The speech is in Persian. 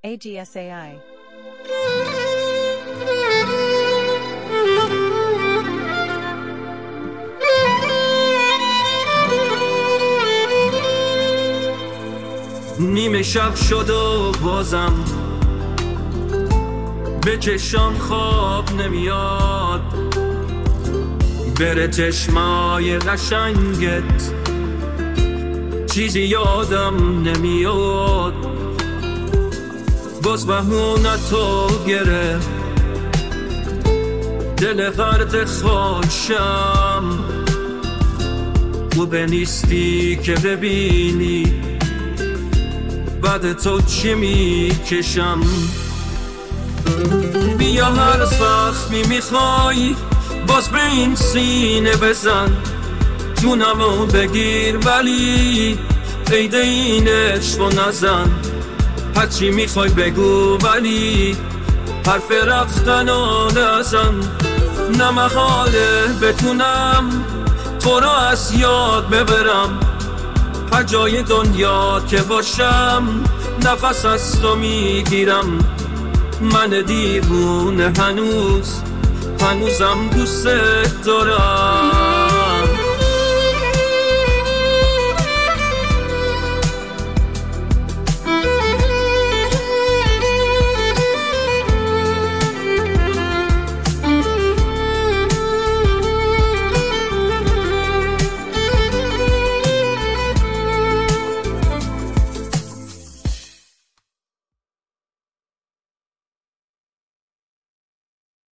AGSAI. نیمه شب شد و بازم به چشام خواب نمیاد، بره چشمای قشنگت چیزی یادم نمیاد. باز بهونتو گرفت دل غرد خوشم، خوبه نیستی که ببینی بعد تو چی میکشم. بیا هر زخمی میخوای باز به این سینه بزن، جونمو بگیر ولی عید این عشق و نزن. هرچی میخوای بگو ولی حرف رفتنو نزن. نه محاله بتونم تو رو از یاد ببرم، هر جای دنیا که باشم نفس از تو میگیرم. من دیوونه هنوزم دوست دارم.